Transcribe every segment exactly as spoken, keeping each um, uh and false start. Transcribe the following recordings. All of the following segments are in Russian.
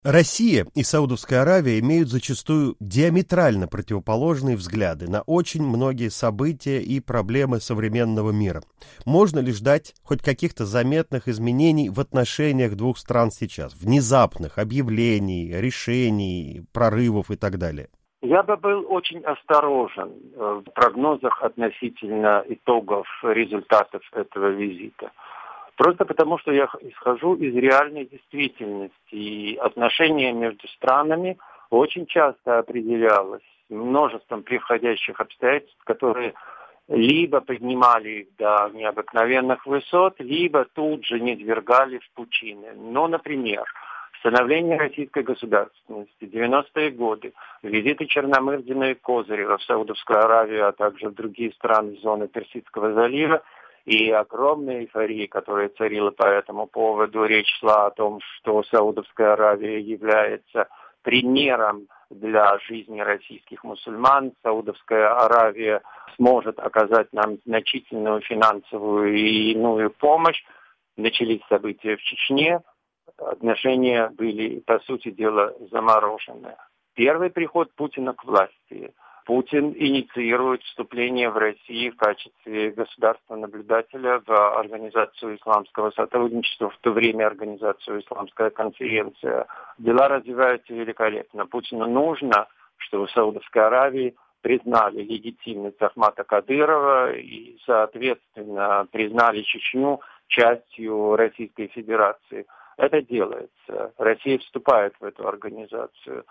Россия и Саудовская Аравия имеют зачастую диаметрально противоположные взгляды на очень многие события и проблемы современного мира. Можно ли ждать хоть каких-то заметных изменений в отношениях двух стран сейчас? Внезапных объявлений, решений, прорывов и так далее? Я бы был очень осторожен в прогнозах относительно итогов, результатов этого визита. Просто потому, что я исхожу из реальной действительности. И отношения между странами очень часто определялось множеством приходящих обстоятельств, которые либо поднимали их до необыкновенных высот, либо тут же низвергали в пучины. Ну, например, становление российской государственности, девяностые годы, визиты Черномырдина и Козырева в Саудовскую Аравию, а также в другие страны зоны Персидского залива, и огромная эйфория, которая царила по этому поводу. Речь шла о том, что Саудовская Аравия является примером для жизни российских мусульман. Саудовская Аравия сможет оказать нам значительную финансовую и иную помощь. Начались события в Чечне. Отношения были, по сути дела, заморожены. Первый приход Путина к власти. Путин инициирует вступление в Россию в качестве государственного наблюдателя в Организацию исламского сотрудничества, в то время Организацию исламская конференция. Дела развиваются великолепно. Путину нужно, чтобы в Саудовской Аравии признали легитимность Ахмата Кадырова и, соответственно, признали Чечню частью Российской Федерации. Это делается. Россия вступает в эту организацию.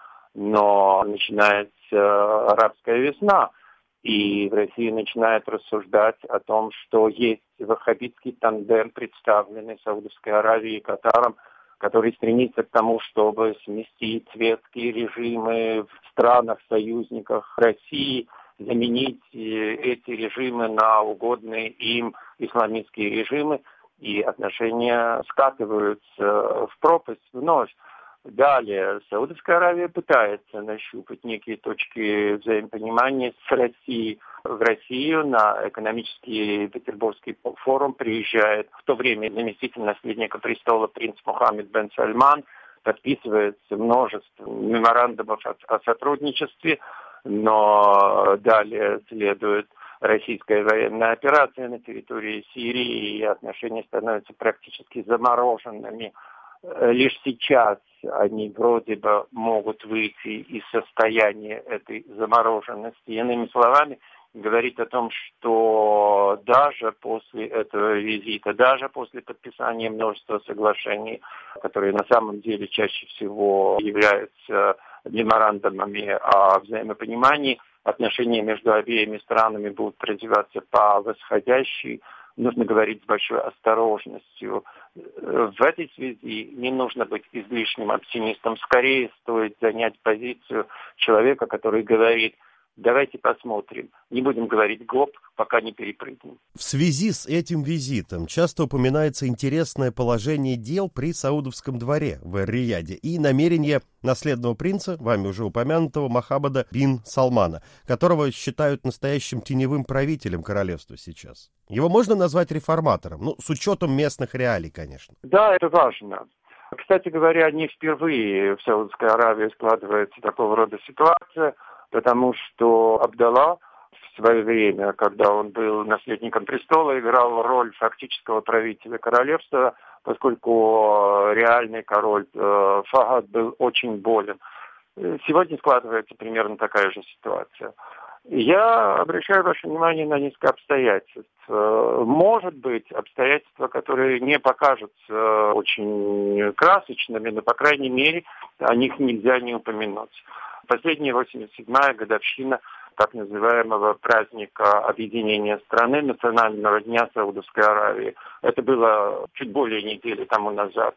Но начинается арабская весна, и в России начинают рассуждать о том, что есть ваххабитский тандем, представленный Саудовской Аравией и Катаром, который стремится к тому, чтобы сместить светские режимы в странах-союзниках России, заменить эти режимы на угодные им исламистские режимы, и отношения скатываются в пропасть вновь. Далее, Саудовская Аравия пытается нащупать некие точки взаимопонимания с Россией. В Россию на экономический Петербургский форум приезжает в то время заместитель наследника престола принц Мухаммед бен Сальман, подписывается множество меморандумов о, о сотрудничестве, но далее следует российская военная операция на территории Сирии, и отношения становятся практически замороженными. Лишь сейчас они вроде бы могут выйти из состояния этой замороженности. Иными словами, говорить о том, что даже после этого визита, даже после подписания множества соглашений, которые на самом деле чаще всего являются меморандумами о взаимопонимании, отношения между обеими странами будут развиваться по восходящей, нужно говорить с большой осторожностью. В этой связи не нужно быть излишним оптимистом. Скорее стоит занять позицию человека, который говорит: давайте посмотрим, не будем говорить гоп, пока не перепрыгнем. В связи с этим визитом часто упоминается интересное положение дел при Саудовском дворе в Эр-Рияде и намерение наследного принца, вами уже упомянутого, Мохаммеда бин Салмана, которого считают настоящим теневым правителем королевства сейчас. Его можно назвать реформатором, ну, с учетом местных реалий, конечно. Да, это важно. Кстати говоря, не впервые в Саудовской Аравии складывается такого рода ситуация, потому что Абдалла в свое время, когда он был наследником престола, играл роль фактического правителя королевства, поскольку реальный король э, Фахад был очень болен. Сегодня складывается примерно такая же ситуация. Я обращаю ваше внимание на несколько обстоятельств. Может быть, обстоятельства, которые не покажутся очень красочными, но, по крайней мере, о них нельзя не упомянуть. Последняя восемьдесят седьмая годовщина так называемого праздника объединения страны, Национального дня Саудовской Аравии. Это было чуть более недели тому назад.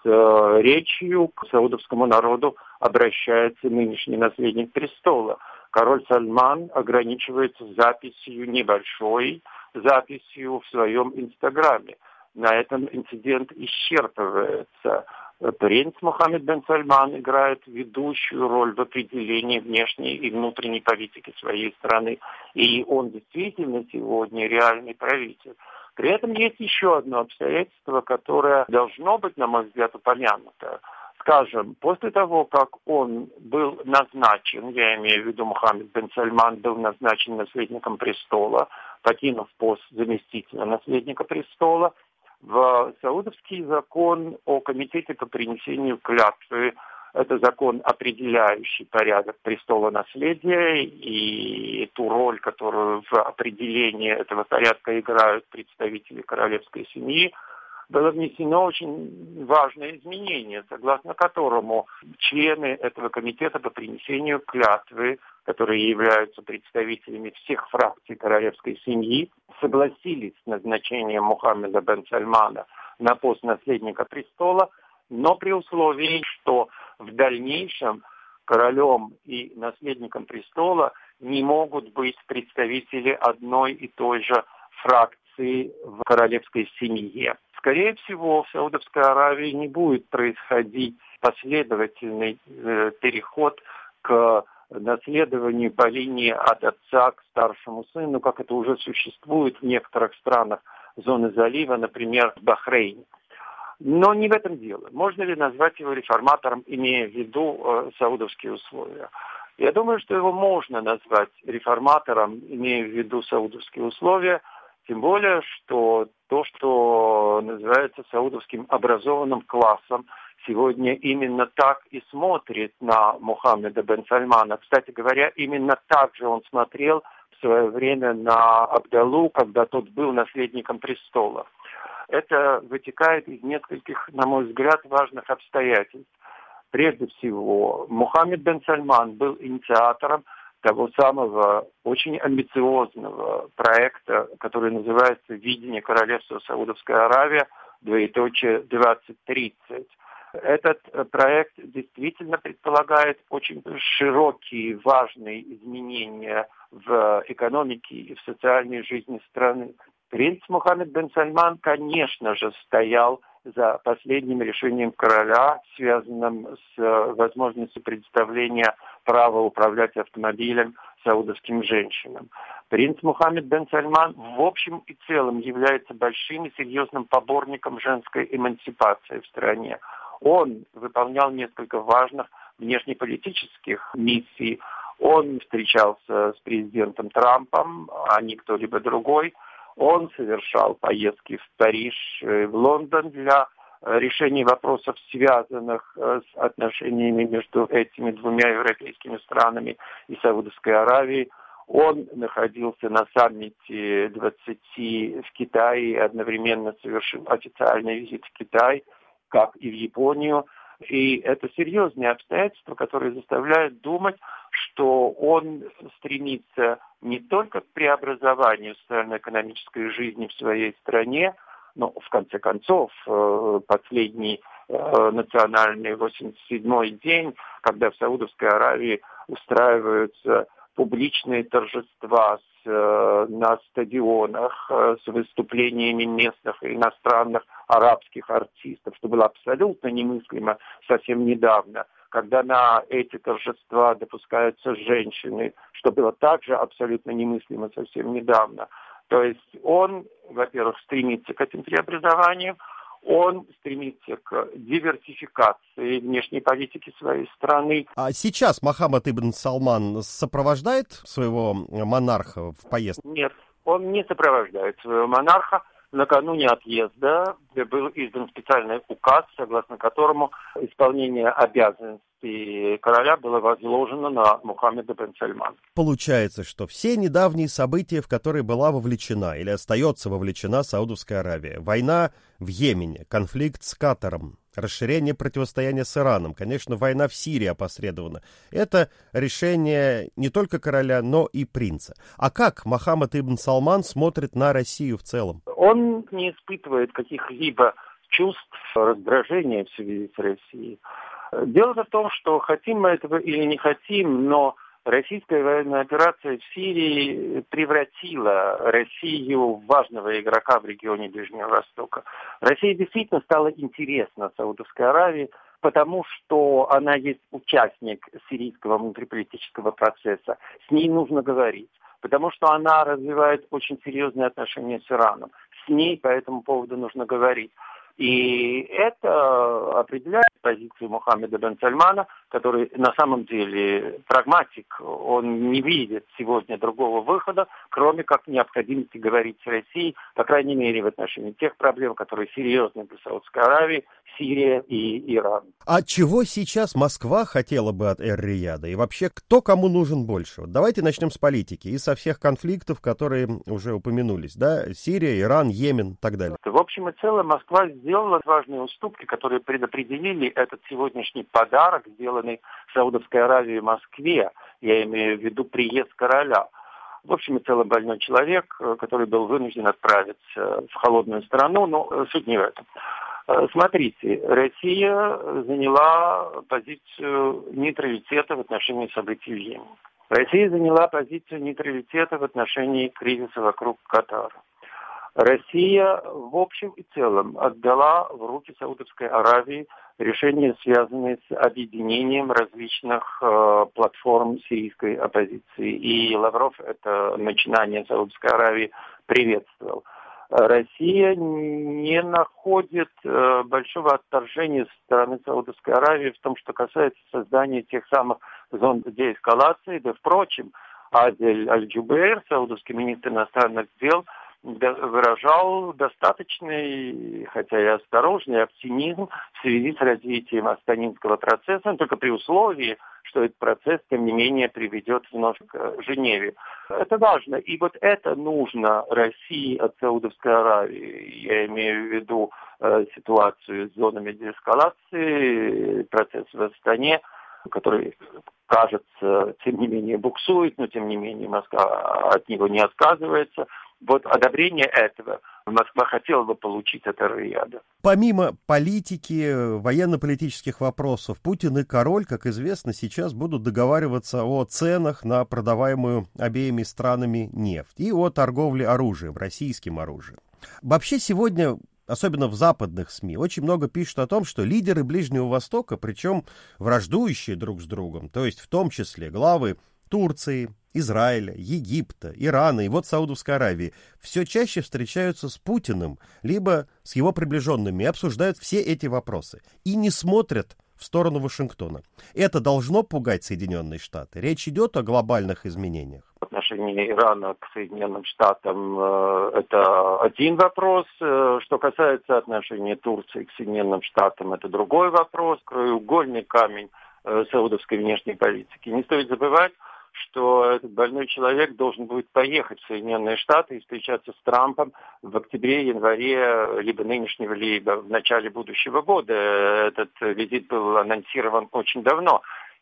С речью к саудовскому народу обращается нынешний наследник престола. Король Сальман ограничивается записью, небольшой записью в своем инстаграме. На этом инцидент исчерпывается. Принц Мухаммед бен Сальман играет ведущую роль в определении внешней и внутренней политики своей страны. И он действительно сегодня реальный правитель. При этом есть еще одно обстоятельство, которое должно быть, на мой взгляд, упомянуто. Скажем, после того, как он был назначен, я имею в виду Мухаммед бен Сальман, был назначен наследником престола, покинув пост заместителя наследника престола, в саудовский закон о комитете по принесению клятвы, это закон, определяющий порядок престола наследия и ту роль, которую в определении этого порядка играют представители королевской семьи, было внесено очень важное изменение, согласно которому члены этого комитета по принесению клятвы, которые являются представителями всех фракций королевской семьи, согласились с назначением Мухаммеда бен Сальмана на пост наследника престола, но при условии, что в дальнейшем королем и наследником престола не могут быть представители одной и той же фракции в королевской семье. Скорее всего, в Саудовской Аравии не будет происходить последовательный э, переход к наследованию по линии от отца к старшему сыну, как это уже существует в некоторых странах зоны залива, например, в Бахрейне. Но не в этом дело. Можно ли назвать его реформатором, имея в виду э, саудовские условия? Я думаю, что его можно назвать реформатором, имея в виду саудовские условия, тем более, что то, что называется саудовским образованным классом, сегодня именно так и смотрит на Мухаммеда бен Сальмана. Кстати говоря, именно так же он смотрел в свое время на Абдаллу, когда тот был наследником престола. Это вытекает из нескольких, на мой взгляд, важных обстоятельств. Прежде всего, Мухаммед бен Сальман был инициатором того самого очень амбициозного проекта, который называется «Видение королевства Саудовская Аравия, двоеточие двадцать тридцать». Этот проект действительно предполагает очень широкие, важные изменения в экономике и в социальной жизни страны. Принц Мухаммед бен Сальман, конечно же, стоял за последним решением короля, связанным с возможностью предоставления права управлять автомобилем саудовским женщинам. Принц Мухаммед бен Сальман в общем и целом является большим и серьезным поборником женской эмансипации в стране. Он выполнял несколько важных внешнеполитических миссий. Он встречался с президентом Трампом, а не кто-либо другой. Он совершал поездки в Париж и в Лондон для решения вопросов, связанных с отношениями между этими двумя европейскими странами и Саудовской Аравией. Он находился на саммите двадцати в Китае и одновременно совершил официальный визит в Китай, как и в Японию. И это серьезные обстоятельства, которые заставляют думать, что он стремится не только к преобразованию социально-экономической жизни в своей стране, но, в конце концов, последний национальный восемьдесят седьмой день, когда в Саудовской Аравии устраиваются публичные торжества с, на стадионах с выступлениями местных и иностранных арабских артистов, что было абсолютно немыслимо совсем недавно, когда на эти торжества допускаются женщины, что было также абсолютно немыслимо совсем недавно. То есть он, во-первых, стремится к этим преобразованиям, он стремится к диверсификации внешней политики своей страны. А сейчас Мохаммед ибн Салман сопровождает своего монарха в поездке? Нет, он не сопровождает своего монарха. Накануне отъезда был издан специальный указ, согласно которому исполнение обязанностей короля было возложено на Мухаммеда бен Сальмана. Получается, что все недавние события, в которые была вовлечена или остается вовлечена Саудовская Аравия, война в Йемене, конфликт с Катаром, расширение противостояния с Ираном, конечно, война в Сирии опосредованно, это решение не только короля, но и принца. А как Мохаммед ибн Салман смотрит на Россию в целом? Он не испытывает каких-либо чувств раздражения в связи с Россией. Дело в том, что хотим мы этого или не хотим, но российская военная операция в Сирии превратила Россию в важного игрока в регионе Ближнего Востока. Россия действительно стала интересна Саудовской Аравии, потому что она есть участник сирийского внутриполитического процесса. С ней нужно говорить, потому что она развивает очень серьезные отношения с Ираном. С ней по этому поводу нужно говорить. И это определяет позицию Мухаммеда бен Сальмана, который на самом деле прагматик. Он не видит сегодня другого выхода, кроме как необходимости говорить с Россией, по крайней мере, в отношении тех проблем, которые серьезны для Саудовской Аравии, Сирия и Иран. А чего сейчас Москва хотела бы от Эр-Рияда? И вообще, кто кому нужен больше? Вот давайте начнем с политики и со всех конфликтов, которые уже упомянулись. Да? Сирия, Иран, Йемен и так далее. В общем и целом, Москва сделала важные уступки, которые предопределили этот сегодняшний подарок, сделанный Саудовской Аравии Москве. Я имею в виду приезд короля. В общем и целом, больной человек, который был вынужден отправиться в холодную страну, но суть не в этом. Смотрите, Россия заняла позицию нейтралитета в отношении событий в Йемене. Россия заняла позицию нейтралитета в отношении кризиса вокруг Катара. Россия в общем и целом отдала в руки Саудовской Аравии решения, связанные с объединением различных э, платформ сирийской оппозиции. И Лавров это начинание Саудовской Аравии приветствовал. Россия не находит э, большого отторжения со стороны Саудовской Аравии в том, что касается создания тех самых зон деэскалации. Да, впрочем, Адель Аль-Джубейр, саудовский министр иностранных дел, выражал достаточный, хотя и осторожный оптимизм в связи с развитием астанинского процесса, только при условии, что этот процесс, тем не менее, приведет вновь к Женеве. Это важно, и вот это нужно России от Саудовской Аравии. Я имею в виду э, ситуацию с зонами деэскалации, процесс в Астане, который, кажется, тем не менее буксует, но тем не менее Москва от него не отказывается. Вот одобрение этого Москва хотела бы получить от Эр-Рияда. Помимо политики, военно-политических вопросов, Путин и король, как известно, сейчас будут договариваться о ценах на продаваемую обеими странами нефть и о торговле оружием, российским оружием. Вообще сегодня, особенно в западных СМИ, очень много пишут о том, что лидеры Ближнего Востока, причем враждующие друг с другом, то есть в том числе главы Турции, Израиля, Египта, Ирана и вот Саудовской Аравии, все чаще встречаются с Путиным, либо с его приближенными, и обсуждают все эти вопросы. И не смотрят в сторону Вашингтона. Это должно пугать Соединенные Штаты. Речь идет о глобальных изменениях. Отношение Ирана к Соединенным Штатам э, – это один вопрос. Э, что касается отношения Турции к Соединенным Штатам, это другой вопрос. Краеугольный камень э, саудовской внешней политики. Не стоит забывать, что этот больной человек должен будет поехать в Соединенные Штаты и встречаться с Трампом в октябре, январе, либо нынешнего, либо в начале будущего года. Этот визит был анонсирован очень давно,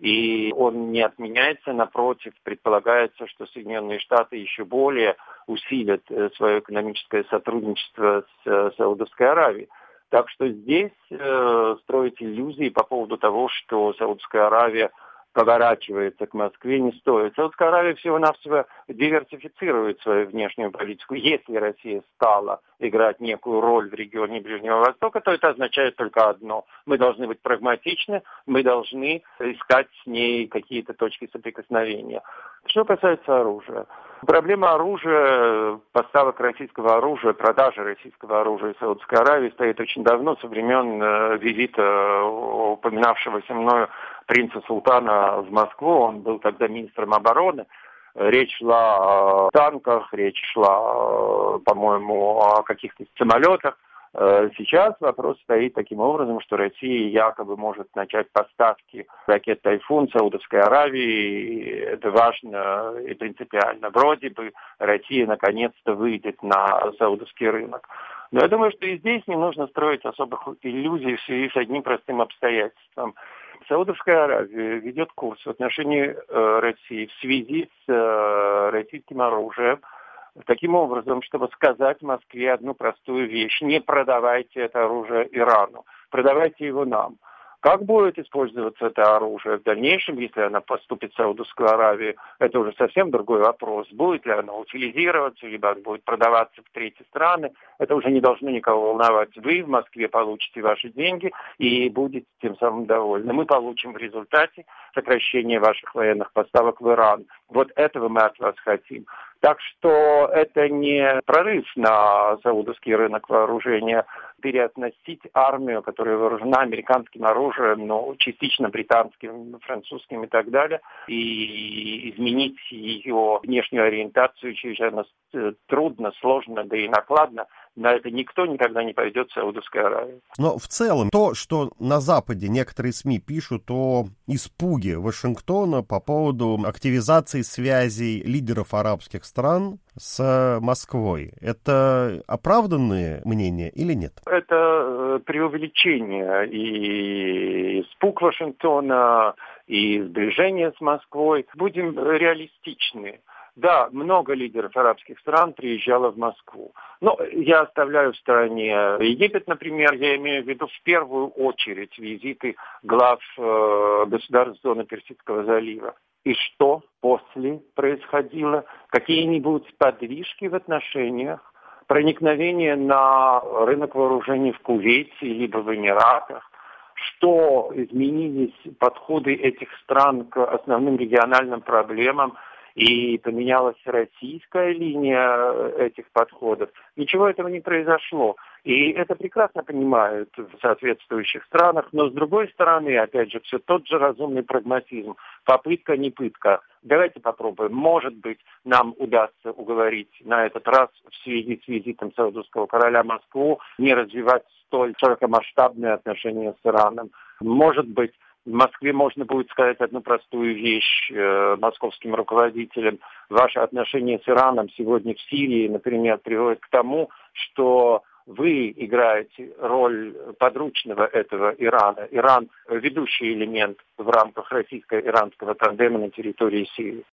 и он не отменяется, напротив, предполагается, что Соединенные Штаты еще более усилят свое экономическое сотрудничество с Саудовской Аравией. Так что здесь э, строить иллюзии по поводу того, что Саудовская Аравия поворачивается к Москве, не стоит. Саудовская Аравия всего-навсего диверсифицирует свою внешнюю политику. Если Россия стала играть некую роль в регионе Ближнего Востока, то это означает только одно. Мы должны быть прагматичны, мы должны искать с ней какие-то точки соприкосновения. Что касается оружия. Проблема оружия, поставок российского оружия, продажи российского оружия в Саудовской Аравии стоит очень давно, со времен э, визита упоминавшегося мною принца Султана в Москву. Он был тогда министром обороны. Речь шла о танках, речь шла, по-моему, о каких-то самолетах. Сейчас вопрос стоит таким образом, что Россия якобы может начать поставки ракет «Тайфун» Саудовской Аравии. Это важно и принципиально. Вроде бы Россия наконец-то выйдет на саудовский рынок. Но я думаю, что и здесь не нужно строить особых иллюзий в связи с одним простым обстоятельством. Саудовская Аравия ведет курс в отношении э, России в связи с э, российским оружием, таким образом, чтобы сказать Москве одну простую вещь: не продавайте это оружие Ирану, продавайте его нам. Как будет использоваться это оружие в дальнейшем, если оно поступит в Саудовскую Аравию, это уже совсем другой вопрос. Будет ли оно утилизироваться, либо будет продаваться в третьи страны, это уже не должно никого волновать. Вы в Москве получите ваши деньги и будете тем самым довольны. Мы получим в результате сокращение ваших военных поставок в Иран. Вот этого мы от вас хотим. Так что это не прорыв на саудовский рынок вооружения, переоснастить армию, которая вооружена американским оружием, но частично британским, французским и так далее, и изменить ее внешнюю ориентацию чрезвычайно трудно, сложно, да и накладно. На это никто никогда не пойдет в Саудовскую Аравию. Но в целом то, что на Западе некоторые СМИ пишут о испуге Вашингтона по поводу активизации связей лидеров арабских стран с Москвой, это оправданные мнения или нет? Это преувеличение. И испуг Вашингтона, и сближение с Москвой. Будем реалистичны. Да, много лидеров арабских стран приезжало в Москву. Но я оставляю в стороне Египет, например, я имею в виду в первую очередь визиты глав э, государств зоны Персидского залива. И что после происходило? Какие-нибудь подвижки в отношениях? Проникновение на рынок вооружений в Кувейте либо в Эмиратах? Что изменились подходы этих стран к основным региональным проблемам? И поменялась российская линия этих подходов. Ничего этого не произошло. И это прекрасно понимают в соответствующих странах. Но, с другой стороны, опять же, все тот же разумный прагматизм. Попытка, не пытка. Давайте попробуем. Может быть, нам удастся уговорить на этот раз в связи с визитом саудовского короля в Москву не развивать столь широкомасштабные отношения с Ираном. Может быть, в Москве можно будет сказать одну простую вещь э, московским руководителям. Ваши отношения с Ираном сегодня в Сирии, например, приводят к тому, что вы играете роль подручного этого Ирана. Иран – ведущий элемент в рамках российско-иранского тандема на территории Сирии.